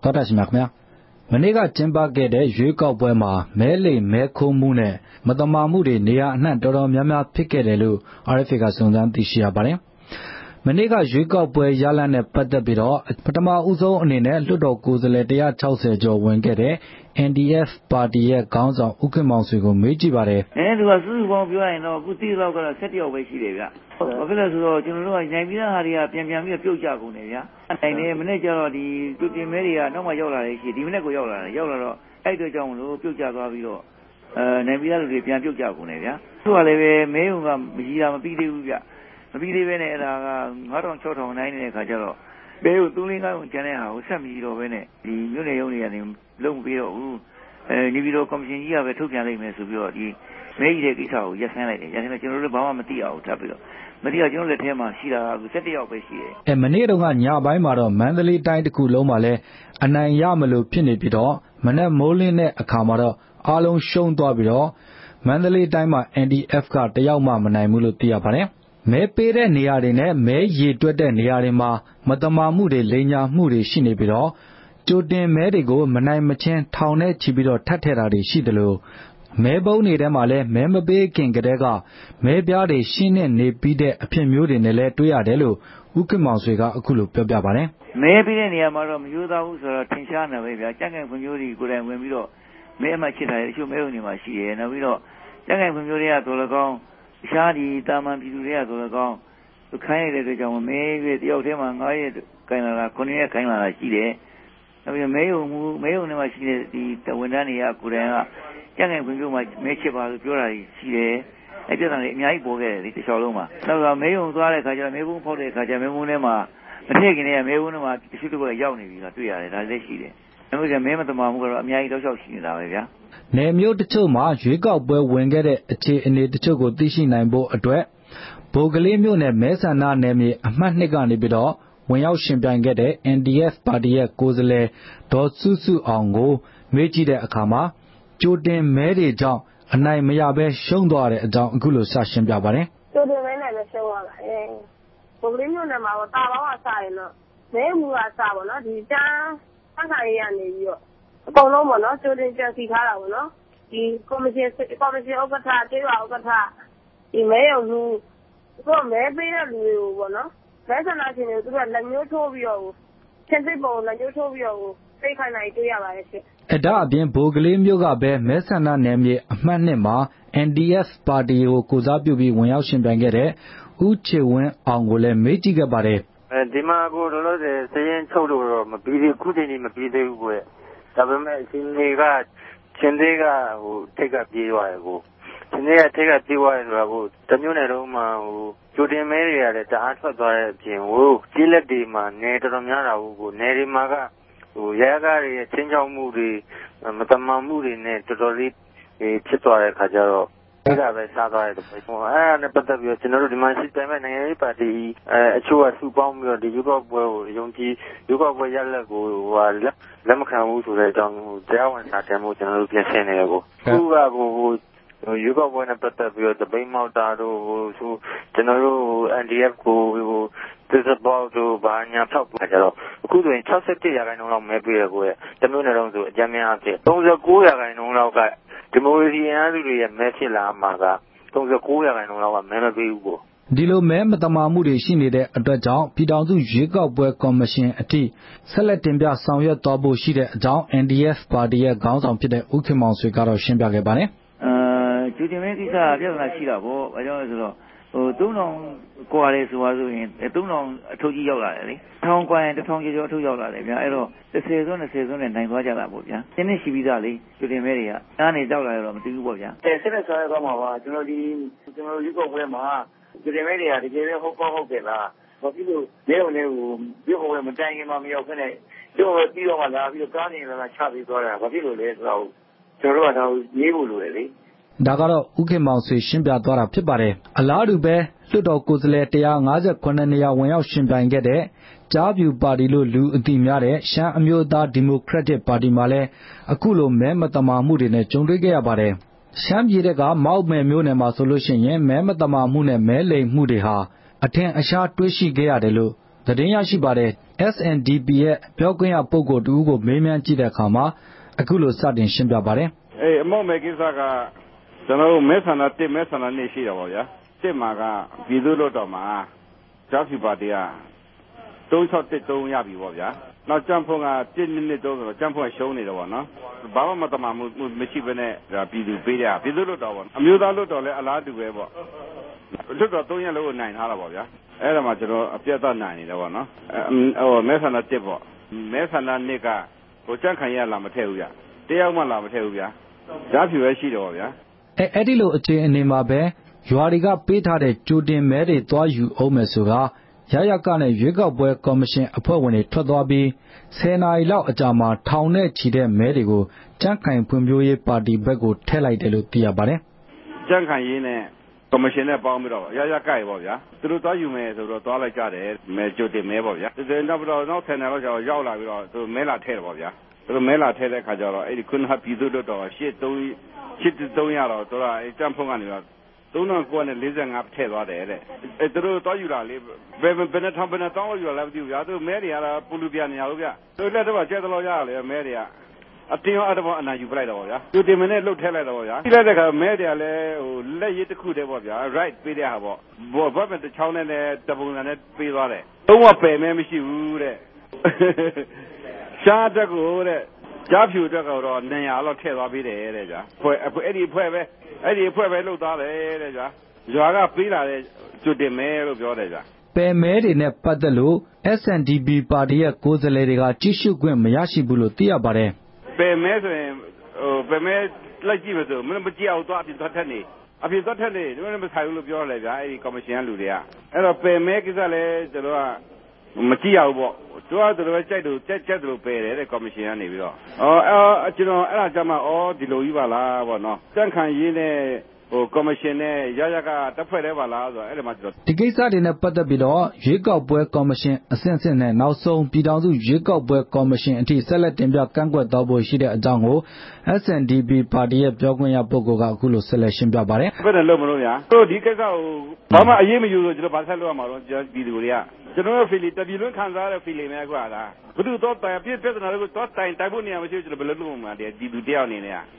သောတာရှင်များခင်ဗျာမနေ့ကကျင်းပခဲ့တဲ့ရွေးကောက်ပွဲမှာမဲလိမ်မဲခိုးမှုနဲ့မတမာမှုတွေနေရာအနှံ့တော်တော်များများဖြစ်ခဲ့တယ်လို့ RFA ကစုံစမ်းသိရှိရပါတယ်။မနေ့ကရွေးကောက်ပွဲရလဒ်နဲ့ပတ်သက်ပြီးတော့ပထမဦးဆုံးအနေနဲ့လွှတ်တော်ကိုယ်စားလှယ်160ကျော်ဝင်ခဲ့တဲ့ NDF ပါတီရဲ့ခေါင်းဆောင်ဦးခင်မောင်ဆွေကိုမေးကြည့်ပါတယ်။သူကစုစုပေါင်းပြောရရင်တော့အခုတိလောက်ကတော့17ယောက်ပဲရှိတယ်ဗျ။ဘာဖြစ်လဲဆိုတော့ကျွန်တော်တို့ကနိုင်ပြီးသားဟာတွေကပြန်ပြီးပြုတ်ကြကုန်တယ်ဗျာ။နိုင်တယ်မနေ့ကျတော့ဒီတူတင်မဲတွေကနောက်မှရောက်လာတယ်ရှိဒီမနေ့ကိုရောက်လာတော့အဲ့အတွက်ကြောင့်မလို့ပြုတ်ကြသွားပြီးတော့နိုင်ပြီးသားလူတွေပြန်ပြုတ်ကြကုန်တယ်ဗျာ။သူကလည်းပဲမဲုံကမကြီးတာမပြီးသေးဘူးဗျ။မပြီးသေးပဲနဲ့အဲ့ဒါက9000 6000နိုင်နေတဲ့ခါကျတော့မဲုံ3-5ုံကျန်တဲ့ဟာကိုဆက်မကြီးတော့ပဲနဲ့ဒီမြို့နယ်ရုံးတွေကနေလုံးပြီးတော့ဦးနေပြီးတော့ကော်မရှင်ကြီးကပဲထုတ်ပြန်လိုက်မယ်ဆိုပြီးတော့ဒီမဲကြီးတဲ့ကိစ္စကိုရပ်ဆိုင်းလိုက်တယ်။ရပ်ဆိုင်းတော့ကျွန်တော်တို့ဘာမှမသိအောင်ထပ်ပြီးတော့မသိအောင်ကျွန်တော်လက်ထဲမှာရှိတာက17ယောက်ပဲရှိတယ်။မနေ့တုန်းကညပိုင်းမှာတော့မန္တလေးတိုင်းတစ်ခုလုံးမှာလည်းအနိုင်ရမလို့ဖြစ်နေပြီးတော့မနေ့မိုးလင်းတဲ့အခါမှာတော့အားလုံးရှုံးသွားပြီးတော့မန္တလေးတိုင်းမှာ NDF ကတယောက်မှမနိုင်ဘူးလို့သိရပါတယ်။မဲပေးတဲ့နေရာတွေနဲ့မဲရေတွက်တဲ့နေရာတွေမှာမတမာမှုတွေလိမ်ညာမှုတွေရှိနေပြီးတော့ကြိုတင်မဲတွေကိုမနိုင်မချင်းထောင်နဲ့ချီပြီးတော့ထပ်ထည့်တာတွေရှိတယ်လို့မဲပုံးတွေထဲမှာလည်းမဲမပေးခင်ကတည်းကမဲပြားတွေရှင်းနေပြီးတဲ့အဖြစ်မျိုးတွေနဲ့လည်းတွေ့ရတယ်လို့ဦးခင်မောင်ဆွေကအခုလိုပြောပြပါတယ်။မဲပေးတဲ့နေရာမှာတော့မရိုးသားဘူးဆိုတော့ထင်ရှားနေပဲဗျာ။ကြံ့ခိုင်ဖွံ့ဖြိုးတွေကိုယ်တိုင်ဝင်ပြီးတော့မဲအမှတ်ချစ်တာရဲ့အချို့မဲုံတွေမှာရှိတယ်။နောက်ပြီးတော့ကြံ့ခိုင်ဖွံ့ဖြိုးတွေကဆိုလည်းကောင်းတခြားဒီတာမန်ပြည်သူတွေကဆိုလည်းကောင်းခိုင်းရတဲ့အတွက်ကြောင့်မဲရွေးတယောက်တည်းမှာ9ရက်ခိုင်းလာတာ9ရက်ခိုင်းလာတာရှိတယ်။နောက်ပြီးမဲုံထဲမှာရှိတဲ့ဒီဝန်ထမ်းတွေကကိုယ်တိုင်ကကြံ့ခိုင်ဖွံ့ဖြိုးမှာမဲချစ်ပါလို့ပြောတာရှိတယ်။အဲ့ပြဿနာတွေအများကြီးပေါ်ခဲ့တယ်ဒီတစ်လျှောက်လုံးမှာ။နောက်ကမဲုံသွားတဲ့ခါကျတော့မဲပုံးဖောက်တဲ့ခါကျမဲပုံးထဲမှာမထည့်ခင်တည်းကမဲပုံးထဲမှာတချို့တစ်ခုရောက်နေပြီကတွေ့ရတယ်ဒါလည်းရှိတယ်။ဒါပေမဲ့မဲမတမာမှုကတော့အများကြီးတောက်လျှောက်ရှိနေတာပဲဗျာ။နယ်မျိုးတချို့မှာရွေးကောက်ပွဲဝင်ခဲ့တဲ့အခြေအနေတချို့ကိုသိရှိနိုင်ဖို့အတွက်ဗိုလ်ကလေးမြို့နယ်မဲဆန္ဒနယ်မြေအမှတ်2ကနေပြီးတော့ဝင်ရောက်ရှင်ပြိုင်ခဲ့တဲ့ NDF ပါတီရဲ့ကိုယ်စားလှယ်ဒေါ်စုစုအောင်ကိုမေးကြည့်တဲ့အခါမှာကြိုတင်မဲတွေကြောင့်အနိုင်မရဘဲရှုံးသွားတဲ့အကြောင်းအခုလိုစရှင်းပြပါတယ်။ကြိုတင်မဲနဲ့ပဲရှုံးသွားတာ။ဗိုလ်ကလေးမြို့နယ်မှာတာပေါင်းကစရင်တော့မဲမှုကစပေါ့နော်ဒီတန်းခါရေးရနေပြီးတော့အကုန်လုံးပေါ့နော်ကြိုတင်ကြံစီထားတာပေါ့နော်ဒီကော်မရှင်ဥက္ကဋ္ဌတေးရွာဥက္ကဋ္ဌဒီမဲရုံလူသူကမဲပေးတဲ့လူတွေကိုပေါ့နော်မဲဆန္ဒရှင်တွေကိုသူကလက်ညှိုးထိုးပြီးတော့ချင်းစိတ်ပုံလက်ညှိုးထိုးပြီးတော့စိတ်ခိုင်းနိုင်တွေ့ရပါတယ်ရှင်။ဒါအပြင်ဗိုလ်ကလေးမြို့ကပဲမဲဆန္ဒနယ်မြေအမှတ်2မှာ NDF ပါတီကိုကိုစားပြုပြီးဝင်ရောက်ရှင်ပြိုင်ခဲ့တဲ့ဦးချေဝင်းအောင်ကိုလည်းမေးကြည့်ခဲ့ပါတယ်။ဒီမှာကိုလောလောဆယ်စရင်ချုပ်လို့တော့မပြီးသေးခုချိန်ကြီးမပြီးသေးဘူးကွယ်။ဒါပေမဲ့အရှင်တွေကချင်းသေးကထိတ်ကပြေးသွားတယ်ကို။ချင်းသေးကထိတ်ကပြေးသွားတယ်ဆိုတာကိုတမျိုးနယ်လုံးမှာကြိုတင်မဲတွေရတယ်တအားထွက်သွားတဲ့အပြင်ကြီးလက်တွေမှာနယ်တော်တော်များတာကိုနယ်တွေမှာကရဲကားတွေရဲ့ချင်းချောက်မှုတွေမတမာမှုတွေနဲ့တော်တော်လေးဖြစ်သွားတဲ့ခါကျတော့အဲ့ဒါပဲစားသွားတယ်အဲ့ဒါနဲ့ပတ်သက်ပြီးတော့ကျွန်တော်တို့ဒီမှာရှိတဲ့နိုင်ငံရေးပါတီအချို့ကစုပေါင်းပြီးတော့ဒီရွေးကောက်ပွဲကိုယုံကြည်ရွေးကောက်ပွဲရလဒ်ကိုလက်မခံဘူးဆိုတဲ့အကြောင်းတရားဝင်စာတင်မှုကျွန်တော်တို့ပြင်ဆင်နေရကိုခုကရွေးကောက်ပွဲနဲ့ပတ်သက်ပြီးတော့တပိန်းမောက်တာတို့ကျွန်တော်တို့ NDF ကိုသစ္စာပေါက်တို့ဘာညာဖောက်ကြတော့အခုဆိုရင်61%လောက်မဲပေးရကိုတမျိုးနဲ့တော့ဆိုအကြမ်းများအဖြစ်39%လောက်ကဒီမိုကရေစီအင်အားစုတွေရဲ့မဲဖြစ်လာမှာက39%လောက်ကမဲမပေးဘူးကိုဒီလိုမဲမတမာမှုတွေရှိနေတဲ့အတွက်ကြောင့်ပြည်ထောင်စုရွေးကောက်ပွဲကော်မရှင်အထိဆက်လက်တင်ပြဆောင်ရွက်သွားဖို့ရှိတဲ့အကြောင်း NDF ပါတီရဲ့ခေါင်းဆောင်ဖြစ်တဲ့ဦးခင်မောင်ဆွေကတော့ရှင်းပြခဲ့ပါတယ်ကျူတင်မဲကိစ္စပြဿနာရှိတာပေါ့။ဘာကြောင့်လဲဆိုတော့3000ကွာတယ်ဆိုတော့ဆိုရင်3000အထုပ်ကြီးရောက်လာတယ်လေ။1000ကွာရင်1000ကျော်အထုပ်ရောက်လာတယ်ဗျာ။အဲ့တော့30စွန်းနဲ့နိုင်သွားကြတာပေါ့ဗျာ။ဒီနေ့ရှိပြီးသားလေကျူတင်မဲတွေကအားနေတောက်လာတော့မသိဘူးပေါ့ဗျာ။ဆက်လက်ဆောင်ရွက်သွားမှာပါကျွန်တော်ရွေးကောက်ပွဲမှာကျူတင်မဲတွေကတကယ်ပဲဟုတ်တယ်လား။ဘာဖြစ်လို့လဲကိုရွေးကောက်ပွဲမတိုင်ခင်မှာမရောက်ခနဲ့တို့ပြီးတော့မှလာပြီးတော့ကားနေလာချပြီးသွားတာဘာဖြစ်လို့လဲဆိုတော့ကျွန်တော်တို့ကဒါရေးဖို့လိုတယ်လေ။ဒါကတော့ဦးခင်မောင်ဆွေရှင်းပြသွားတာဖြစ်ပါတယ်။အလားတူပဲလွှတ်တော်ကိုယ်စားလှယ်158နေရာဝင်ရောက်ရှင်ပြိုင်ခဲ့တဲ့ကြားပြူပါတီလို့လူအသိများတဲ့ရှမ်းအမျိုးသားဒီမိုကရက်တစ်ပါတီမှာလည်းအခုလိုမဲမတမာမှုတွေနဲ့ကြုံတွေ့ခဲ့ရပါတယ်။ရှမ်းပြည်ကမောက်မယ်မျိုးနယ်မှာဆိုလို့ရှိရင်မဲမတမာမှုနဲ့မဲလိမ်မှုတွေဟာအထင်အရှားတွေ့ရှိခဲ့ရတယ်လို့သတင်းရရှိပါတယ် SNDP ရဲ့ပြောခွင့်ရပုဂ္ဂိုလ်တူကိုမေးမြန်းကြည့်တဲ့အခါမှာအခုလိုစတင်ရှင်းပြပါတယ်အမောက်မဲကိစ္စကကျွန်တော်တို့မဲဆန္ဒတစ်မဲဆန္ဒနှစ်ရှိတယ်ပေါ့ဗျာတစ်မှာကပြည်သူ့လွှတ်တော်မှာဂျာဖီပါတီက3613ရပြီပေါ့ဗျာနောက်ကြံဖုံက1နှစ်3ဆိုတော့ကြံဖုံကရှုံးနေတယ်ပေါ့နော်ဘာမှမတမာမှုမရှိဘဲနဲ့ဒါပြည်သူပေးတယ်ပြည်သူ့လွှတ်တော်ပေါ့အမျိုးသားလွှတ်တော်လည်းအလားတူပဲပေါ့လွှတ်တော်3ရက်လုံးကိုနိုင်ထားတာပေါ့ဗျာအဲ့ဒါမှကျွန်တော်အပြတ်သားနိုင်နေတယ်ပေါ့နော်မဲဆန္ဒတစ်ပေါ့မဲဆန္ဒနှစ်ကဟိုကြံ့ခိုင်ရလာမထည့်ဘူးဗျတယောက်မှလာမထည့်ဘူးဗျာဂျာဖီပဲရှိတယ်ပေါ့ဗျာအဲ့ဒီလိုအခြေအနေမှာပဲရွာတွေကပေးထားတဲ့ကြိုတင်မဲတွေသွားယူအောင်မယ်ဆိုတာရရကနဲ့ရွေးကောက်ပွဲကော်မရှင်အဖွဲ့ဝင်တွေထွက်သွားပြီး10နာရီလောက်အကြာမှာထောင်နဲ့ချီတဲ့မဲတွေကိုကြံ့ခိုင်ဖွံ့ဖြိုးရေးပါတီဘက်ကိုထည့်လိုက်တယ်လို့သိရပါတယ်ကြံ့ခိုင်ရေးနဲ့ကော်မရှင်နဲ့ပေါင်းပြီးတော့ရရကပေါ့ဗျာသူတို့သွားယူမယ်ဆိုတော့သွားလိုက်ကြတယ်မဲကြိုတင်မဲပေါ့ဗျာနောက်ပြီးတော့နောက်10နာရီလောက်ကြာရောက်လာပြီးတော့သူမဲလာထည့်တယ်ပေါ့ဗျာသူတို့မဲလာထည့်တဲ့ခါကျတော့အဲ့ဒီခုနကပြည်သူ့လွှတ်တော်8300ရတော့သူကအဲ့ကြံ့ဖုံကနေတော့3945ထည့်သွားတယ်တဲ့အဲ့သူတို့သွားယူလာလေဘယ်နဲ့ထောင်ဘယ်နဲ့တောင်းယူလာလဲမသိဘူးဗျာသူမဲတွေကတော့ပူလူပြနေရလို့ဗျသူလက်တော့ကျဲတော့ရရလေမဲတွေကအတင်းရောအတော့အနာယူပလိုက်တော့ဗျာသူတင်မနဲ့လှုပ်ထဲလိုက်တော့ဗျာပြီးလိုက်တဲ့ခါမဲတွေကလည်းဟိုလက်ရည်တစ်ခုတည်းပေါ့ဗျာ right ပေးတဲ့ဟာပေါ့ဘောဘက်တစ်ချောင်းနဲ့တပုံစံနဲ့ပေးသွားတယ်သုံးဝပယ်မဲမရှိဘူးတဲ့ရှားတက်ကိုတဲ့ကြားဖြူတက်ကတော့900လောက်ထည့်သွားပေးတယ်တဲ့ကြာအဲ့ဒီအဖွဲ့ပဲလှုပ်သွားတယ်တဲ့ကြာရွာကပေးလာတဲ့ကျွတ်တင်မဲလို့ပြောတယ်ကြာပယ်မဲတွေနဲ့ပတ်သက်လို့ SNDP ပါတီရဲ့ကိုယ်စားလှယ်တွေကကြည့်ရှုခွင့်မရရှိဘူးလို့သိရပါတယ်ပယ်မဲဆိုရင်ပယ်မဲလိုက်ကြည့်မယ်ဆိုမကြည့်အောင်သွားအပြင်သွားထက်နေဒီလိုမဆိုင်ဘူးလို့ပြောတယ်ဗျာအဲ့ဒီကော်မရှင်ကလူတွေကအဲ့တော့ပယ်မဲကိစ္စလဲကျွန်တော်ကမကြည့်ရဘူးပေါ့သူကတို့ပဲကြိုက်တယ်လို့ပယ်တယ်တဲ့ကော်မရှင်ကနေပြီးတော့ကျွန်တော်အဲ့ဒါကြမှာဒီလိုကြီးပါလားပေါ့နော်တန့်ခံရေးနဲ့ကော်မရှင်နဲ့ရရကတက်ဖွဲ့လဲပါလားဆိုတော့အဲ့ဒါမှကျွန်တော်ဒီကိစ္စတွေနဲ့ပတ်သက်ပြီးတော့ရွေးကောက်ပွဲကော်မရှင်အဆင့်နဲ့နောက်ဆုံးပြည်ထောင်စုရွေးကောက်ပွဲကော်မရှင်အထိဆက်လက်တင်ပြကန့်ကွက်သွားဖို့ရှိတဲ့အကြောင်းကို SNDP ပါတီရဲ့ပြောခွင့်ရပုဂ္ဂိုလ်ကအခုလိုဆက်လက်ရှင်းပြပါတယ်ဘယ်နဲ့လုပ်မလို့ညာတို့ဒီကိစ္စကိုဘာမှအရေးမယူလို့ကျွန်တော်ဘာဆက်လုပ်ရမှာတော့ပြည်သူတွေကကျွန်တော်တို့ဖီလီတပြည်လွန်းခံစားရတဲ့ဖီလီများကွာလားဘယ်သူတော့တိုင်ပြဿနာတွေကိုတော့တိုင်ဖို့နေရာမရှိဘူးကျွန်တော်ဘယ်လိုလုပ်မှာလဲဒီလူတယောက်အနေနဲ့